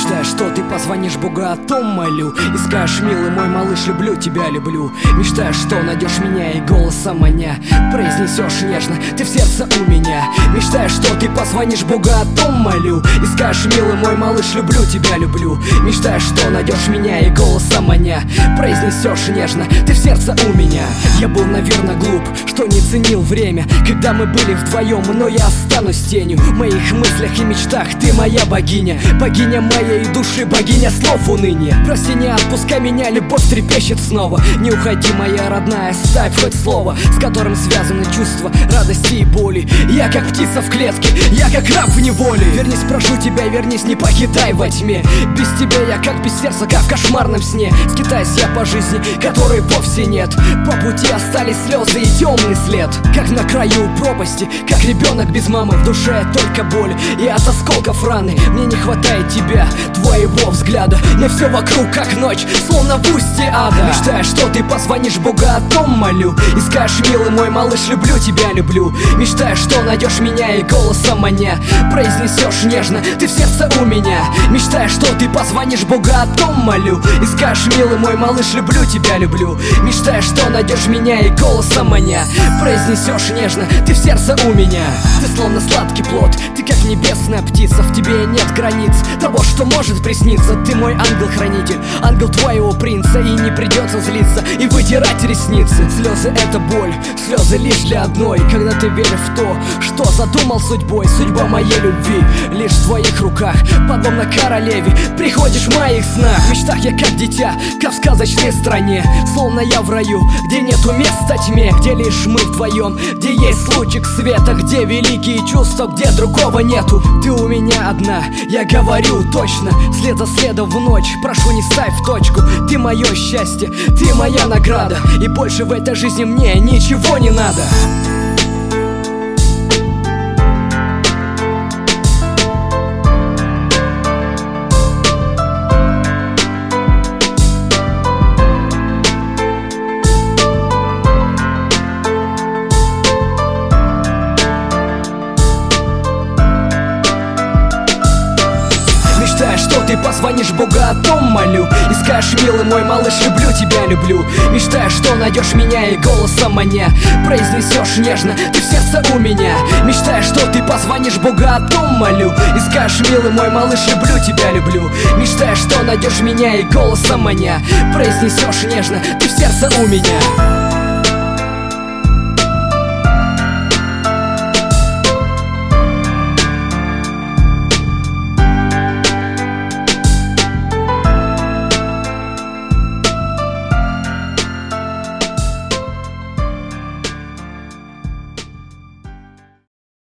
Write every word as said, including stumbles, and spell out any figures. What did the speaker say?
Мечтаешь, что ты позвонишь Богу, о том молю и скажешь: милый мой малыш, люблю тебя, люблю. Мечтаешь, что найдешь меня и голосом маня произнесешь нежно: ты в сердце у меня. Мечтаешь, что ты позвонишь Богу, о том молю и скажешь: милый мой малыш, люблю тебя, люблю. Мечтаешь, что найдешь меня и голосом маня произнесешь нежно: ты в сердце у меня. Я был, наверное, глуп, что не ценил время, когда мы были вдвоем, но я останусь тенью в моих мыслях и мечтах. Ты моя богиня, богиня моей души, богиня слов уныния. Прости, не отпускай меня, любовь трепещет снова. Не уходи, моя родная, ставь хоть слово, с которым связаны чувства радости и боли. Я как птица в клетке, я как раб в неволе. Вернись, прошу тебя, вернись, не покидай во тьме. Без тебя я как без сердца, как в кошмарном сне. Скитаюсь я по жизни, которой вовсе нет. По пути остались слезы и темный след, как на краю пропасти, как ребенок без мамы. В душе только боль и от осколков раны. Мне не хватает тебя, твоего взгляда. Мне все вокруг как ночь, словно в устье ада. Мечтаешь, что ты позвонишь Богу, о том молю и скажешь: милый мой малыш, люблю тебя, люблю. Мечтаешь, что найдешь меня и голосом маня произнесешь нежно: ты в сердце у меня. Мечтаешь, что ты позвонишь Богу, о том молю и скажешь: милый мой малыш, люблю тебя, люблю. Мечтаешь, что найдешь меня и голосом маня произнесешь нежно: ты в сердце у меня. Ты словно сладкий плод, ты как небесная птица. В тебе нет границ того, что может присниться. Ты мой ангел-хранитель, ангел твоего принца. И не придется злиться и вытирать ресницы. Слезы — это боль, слезы лишь для одной. Когда ты веришь в то, что задумал судьбой. Судьба моей любви лишь в твоих руках, подобно королеве приходишь в моих снах. В мечтах я как дитя, как в сказочной стране. Словно я в раю, где нету места тьме, где лишь мы вдвоем, где есть лучик света, где великие чувства, где другого нету. Ты у меня одна, я говорю точно, след за следом в ночь. Прошу, не ставь точку, ты мое счастье, ты моя награда. И больше в этой жизни мне ничего не надо. Мечтаешь, что ты позвонишь Богу, о том молю и скажешь: милый мой малыш, люблю тебя, люблю. Мечтаешь, что найдешь меня и голосом маня произнесешь нежно: ты в сердце у меня. Мечтаешь, что ты позвонишь Богу, о том молю и скажешь: милый мой малыш, люблю тебя, люблю. Мечтаешь, что найдешь меня и голосом маня произнесешь нежно: ты в сердце у меня.